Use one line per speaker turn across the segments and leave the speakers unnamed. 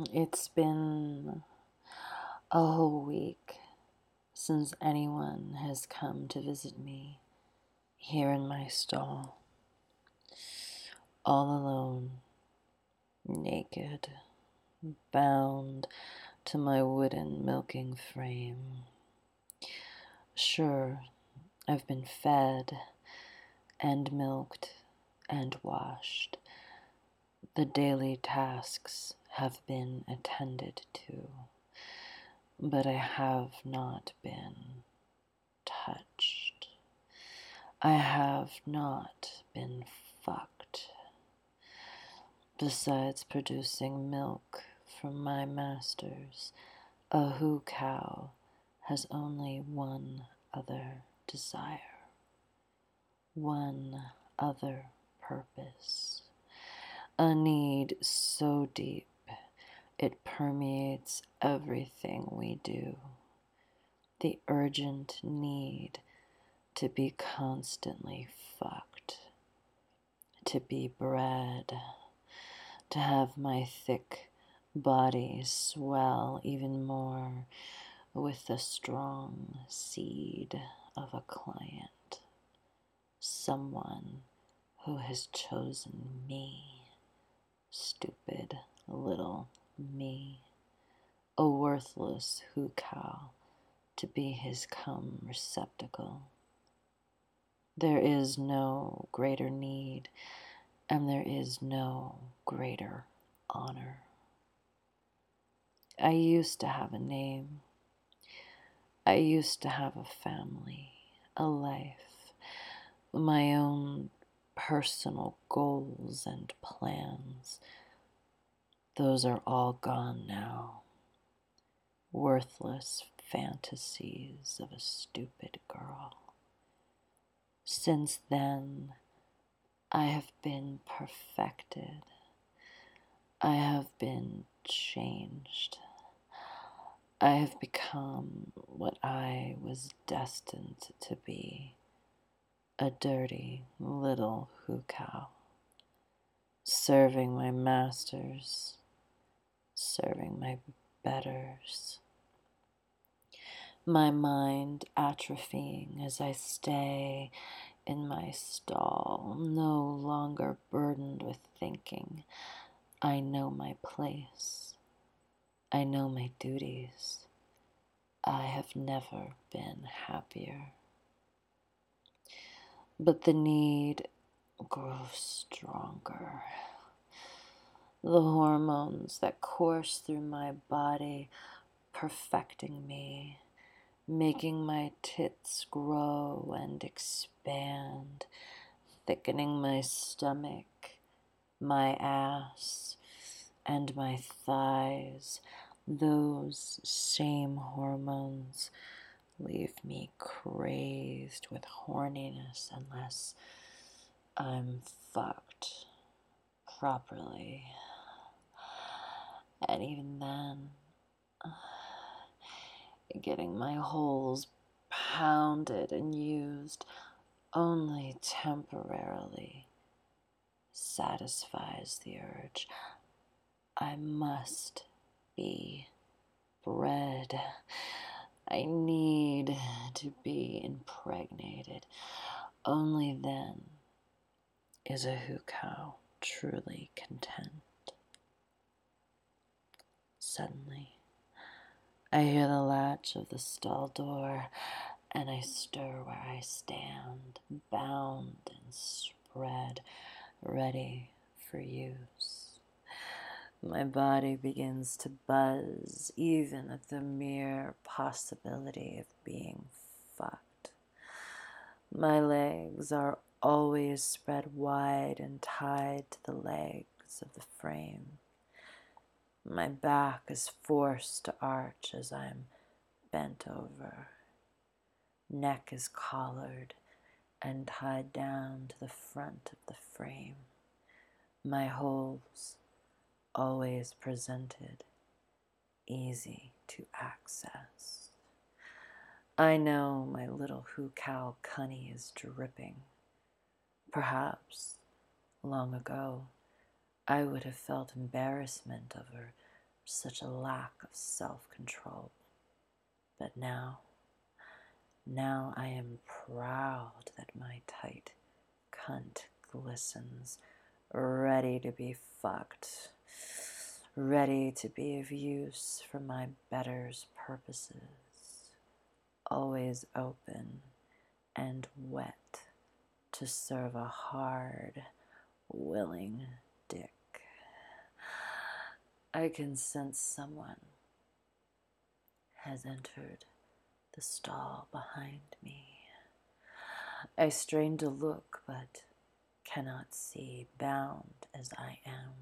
It's been a whole week since anyone has come to visit me here in my stall, all alone, naked, bound to my wooden milking frame. Sure, I've been fed and milked and washed. The daily tasks have been attended to, but I have not been touched. I have not been fucked. Besides producing milk from my masters, a hoo cow has only one other desire, one other purpose, a need so deep it permeates everything we do, the urgent need to be constantly fucked, to be bred, to have my thick body swell even more with the strong seed of a client, someone who has chosen me, stupid little me, a worthless hoo cow to be his cum receptacle. There is no greater need, and there is no greater honor. I used to have a name. I used to have a family, a life, my own personal goals and plans. Those are all gone now. Worthless fantasies of a stupid girl. Since then, I have been perfected. I have been changed. I have become what I was destined to be, a dirty little hoo cow, serving my masters, serving my betters. My mind atrophying as I stay in my stall, no longer burdened with thinking. I know my place. I know my duties. I have never been happier. But the need grows stronger. The hormones that course through my body, perfecting me, making my tits grow and expand, thickening my stomach, my ass, and my thighs. Those same hormones leave me crazed with horniness unless I'm fucked properly. And even then, getting my holes pounded and used only temporarily satisfies the urge. I must be bred. I need to be impregnated. Only then is a hoo cow truly content. Suddenly, I hear the latch of the stall door, and I stir where I stand, bound and spread, ready for use. My body begins to buzz, even at the mere possibility of being fucked. My legs are always spread wide and tied to the legs of the frame. My back is forced to arch as I'm bent over. Neck is collared and tied down to the front of the frame. My holes always presented, easy to access. I know my little hoo cow cunny is dripping. Perhaps, long ago, I would have felt embarrassment of her such a lack of self-control. But now I am proud that my tight cunt glistens, ready to be fucked, ready to be of use for my better's purposes, always open and wet to serve a hard, willing dick. I can sense someone has entered the stall behind me. I strain to look, but cannot see, bound as I am.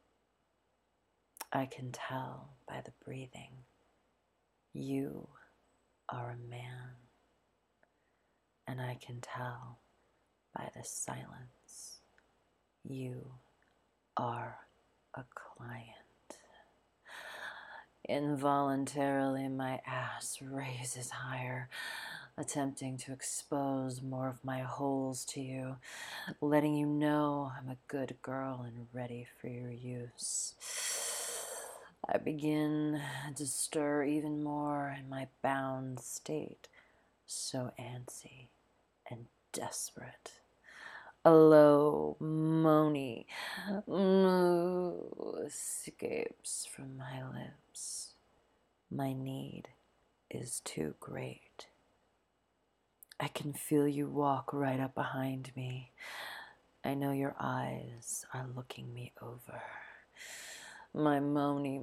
I can tell by the breathing, you are a man. And I can tell by the silence, you are a client. Involuntarily, my ass raises higher, attempting to expose more of my holes to you, letting you know I'm a good girl and ready for your use. I begin to stir even more in my bound state, so antsy and desperate. A low, moany moo escapes from my lips. My need is too great. I can feel you walk right up behind me. I know your eyes are looking me over. My moany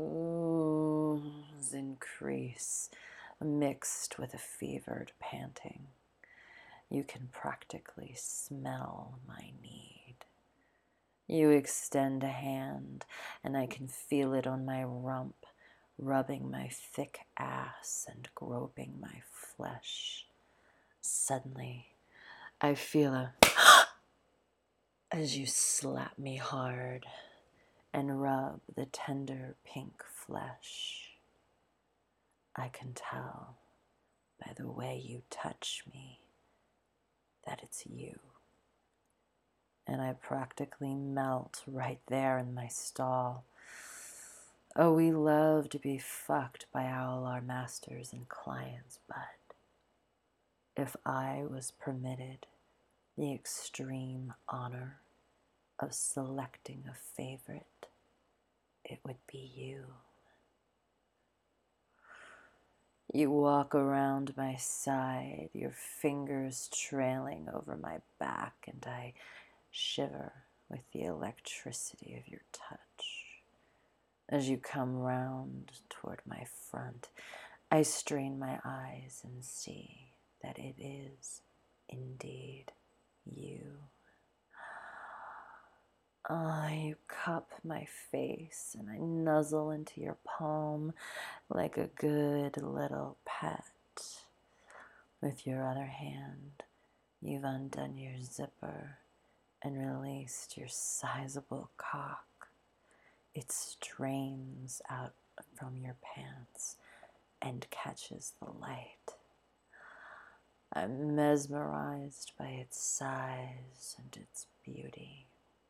moos increase, mixed with a fevered panting. You can practically smell my need. You extend a hand, and I can feel it on my rump, rubbing my thick ass and groping my flesh. Suddenly, I feel a as you slap me hard and rub the tender pink flesh. I can tell by the way you touch me that it's you. And I practically melt right there in my stall. Oh, we love to be fucked by all our masters and clients, but if I was permitted the extreme honor of selecting a favorite, it would be you. You walk around my side, your fingers trailing over my back, and I shiver with the electricity of your touch. As you come round toward my front, I strain my eyes and see that it is indeed you. You cup my face and I nuzzle into your palm like a good little pet. With your other hand, you've undone your zipper and released your sizable cock. It strains out from your pants and catches the light. I'm mesmerized by its size and its beauty.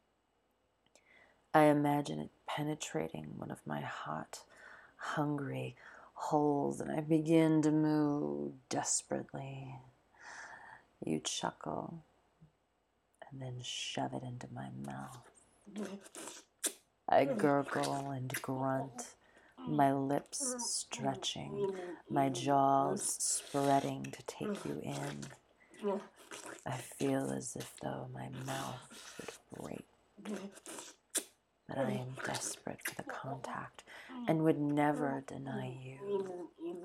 I imagine it penetrating one of my hot, hungry holes, and I begin to moo desperately. You chuckle and then shove it into my mouth. I gurgle and grunt, my lips stretching, my jaws spreading to take you in. I feel as if though my mouth would break. But I am desperate for the contact and would never deny you.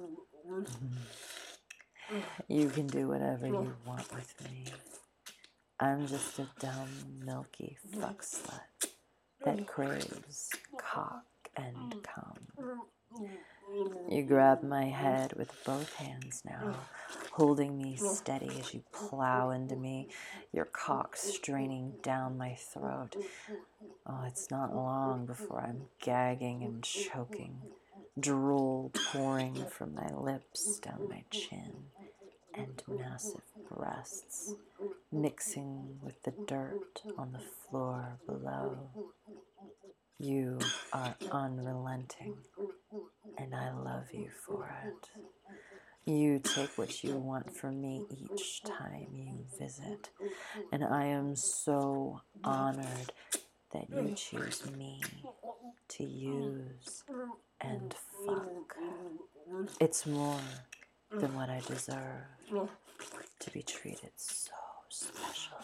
You can do whatever you want with me. I'm just a dumb, milky fuck slut that craves cock and cum. You grab my head with both hands now, holding me steady as you plow into me, your cock straining down my throat. Oh, it's not long before I'm gagging and choking, drool pouring from my lips down my chin, and massive breasts mixing with the dirt on the floor below. You are unrelenting, and I love you for it. You take what you want from me each time you visit, and I am so honored that you choose me to use and fuck. It's more than what I deserve to be treated so special.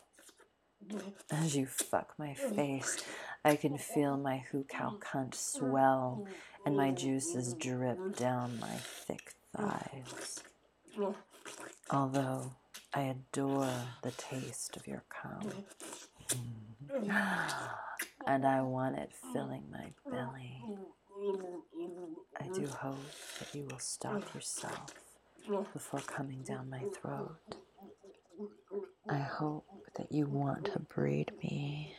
As you fuck my face, I can feel my hoo-cow cunt swell and my juices drip down my thick thighs. Although I adore the taste of your cum, and I want it filling my belly, I do hope that you will stop yourself before coming down my throat. I hope that you want to breed me.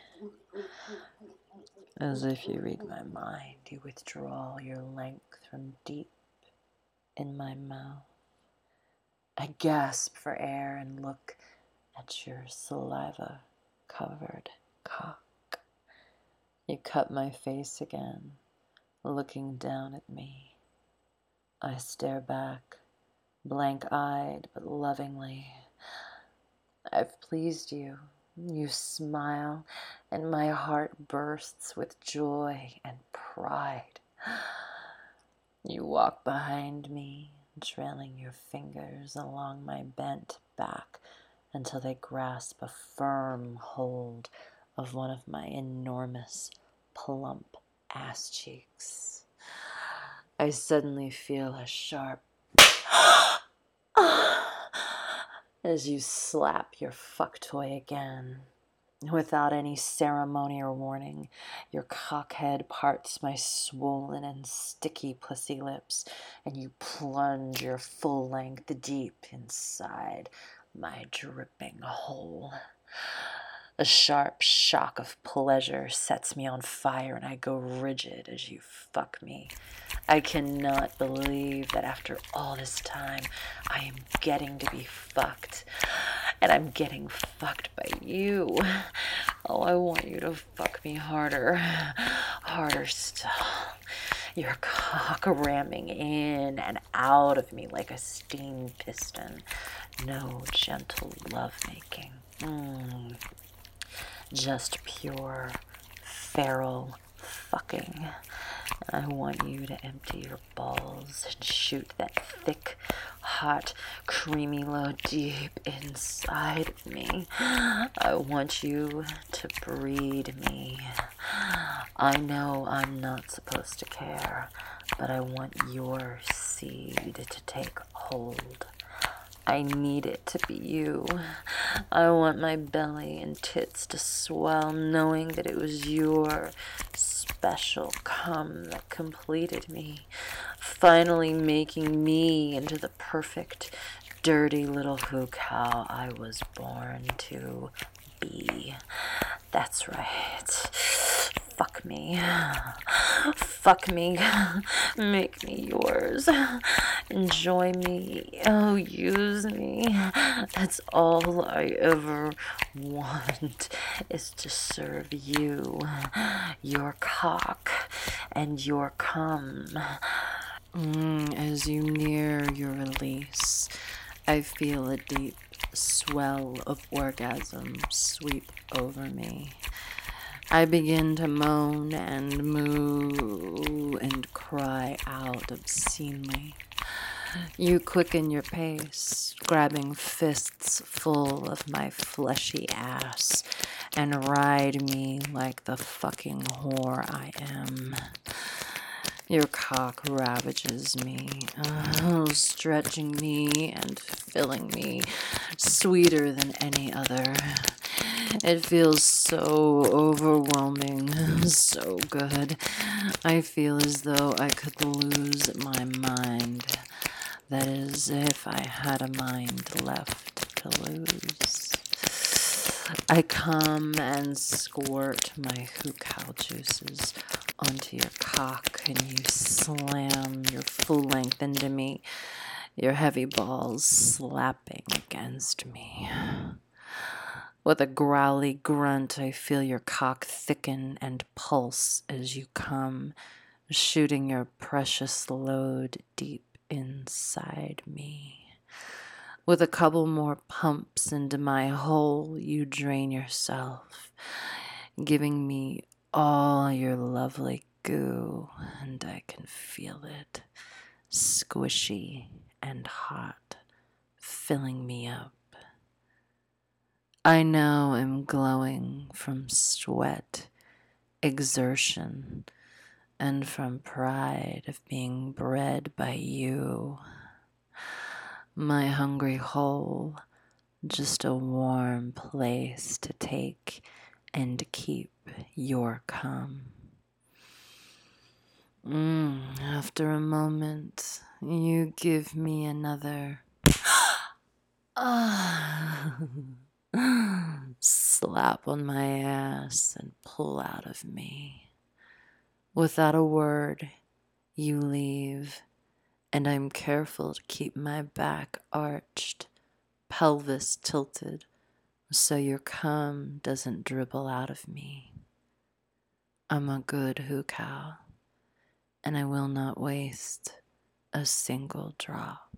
As if you read my mind, you withdraw your length from deep in my mouth. I gasp for air and look at your saliva-covered cock. You cut my face again, looking down at me. I stare back, blank-eyed but lovingly. I've pleased you. You smile, and my heart bursts with joy and pride. You walk behind me, trailing your fingers along my bent back until they grasp a firm hold of one of my enormous, plump ass cheeks. I suddenly feel a sharp as you slap your fuck toy again. Without any ceremony or warning, your cockhead parts my swollen and sticky pussy lips, and you plunge your full length deep inside my dripping hole. A sharp shock of pleasure sets me on fire, and I go rigid as you fuck me. I cannot believe that after all this time, I am getting to be fucked. And I'm getting fucked by you. Oh, I want you to fuck me harder. Harder still. Your cock ramming in and out of me like a steam piston. No gentle lovemaking. Just pure, feral fucking. I want you to empty your balls and shoot that thick, hot, creamy load deep inside of me. I want you to breed me. I know I'm not supposed to care, but I want your seed to take hold. I need it to be you. I want my belly and tits to swell, knowing that it was your special cum that completed me, finally making me into the perfect, dirty little hoo-cow I was born to be. That's right. Fuck me. Fuck me. Make me yours. Enjoy me. Oh, use me. That's all I ever want, is to serve you, your cock, and your cum. As you near your release, I feel a deep swell of orgasm sweep over me. I begin to moan and moo and cry out obscenely. You quicken your pace, grabbing fists full of my fleshy ass, and ride me like the fucking whore I am. Your cock ravages me, stretching me and filling me sweeter than any other. It feels so overwhelming, so good. I feel as though I could lose my mind. That is, if I had a mind left to lose. I come and squirt my hoo-cow juices onto your cock, and you slam your full length into me, your heavy balls slapping against me. With a growly grunt, I feel your cock thicken and pulse as you come, shooting your precious load deep inside me. With a couple more pumps into my hole, you drain yourself, giving me all your lovely goo, and I can feel it, squishy and hot, filling me up. I now am glowing from sweat, exertion, and from pride of being bred by you. My hungry hole, just a warm place to take and keep your cum. After a moment, you give me another slap on my ass and pull out of me. Without a word, you leave, and I'm careful to keep my back arched, pelvis tilted, so your cum doesn't dribble out of me. I'm a good hoo cow, and I will not waste a single drop.